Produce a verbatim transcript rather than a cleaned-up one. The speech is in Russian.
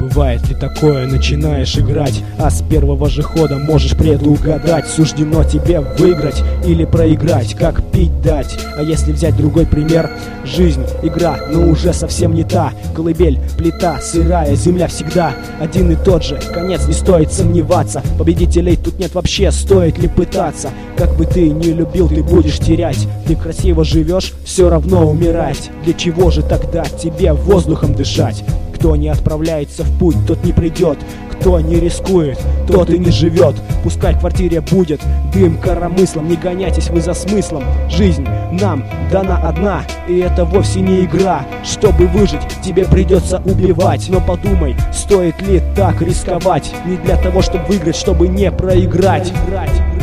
Бывает ли такое, начинаешь играть, а с первого же хода можешь предугадать, суждено тебе выиграть или проиграть, как пить дать. А если взять другой пример, жизнь, игра, но уже совсем не та. Колыбель, плита, сырая, земля всегда один и тот же, конец не стоит сомневаться. Победителей тут нет вообще, стоит ли пытаться. Как бы ты ни любил, ты будешь терять. Ты красиво живешь, все равно умирать. Для чего же тогда тебе воздухом дышать? Кто не отправляется в путь, тот не придет. Кто не рискует, тот и не живет. Пускай в квартире будет дым коромыслом, не гоняйтесь вы за смыслом. Жизнь нам дана одна, и это вовсе не игра. Чтобы выжить, тебе придется убивать. Но подумай, стоит ли так рисковать? Не для того, чтобы выиграть, чтобы не проиграть.